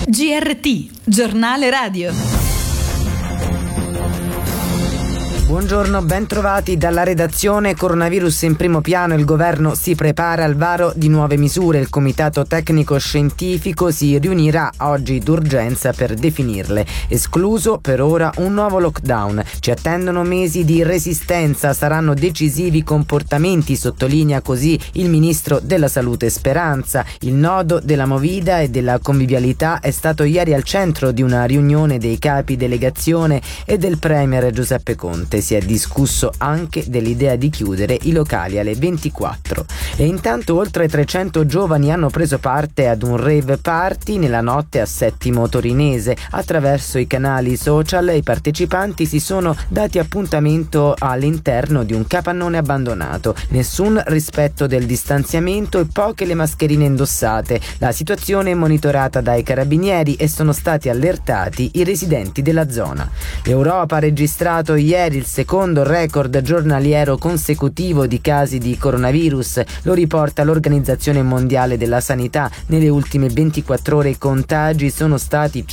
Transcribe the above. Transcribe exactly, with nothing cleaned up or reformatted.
G R T, giornale radio. Buongiorno, ben trovati dalla redazione. Coronavirus in primo piano, il governo si prepara al varo di nuove misure. Il comitato tecnico scientifico si riunirà oggi d'urgenza per definirle. Escluso per ora un nuovo lockdown. Ci attendono mesi di resistenza, saranno decisivi comportamenti, sottolinea così il ministro della Salute Speranza. Il nodo della movida e della convivialità è stato ieri al centro di una riunione dei capi delegazione e del premier Giuseppe Conte. Si è discusso anche dell'idea di chiudere i locali alle ventiquattro. E intanto oltre trecento giovani hanno preso parte ad un rave party nella notte a Settimo Torinese. Attraverso i canali social i partecipanti si sono dati appuntamento all'interno di un capannone abbandonato. Nessun rispetto del distanziamento e poche le mascherine indossate. La situazione è monitorata dai carabinieri e sono stati allertati i residenti della zona. L'Europa ha registrato ieri il secondo record giornaliero consecutivo di casi di coronavirus, lo riporta l'Organizzazione Mondiale della Sanità. Nelle ultime ventiquattro ore i contagi sono stati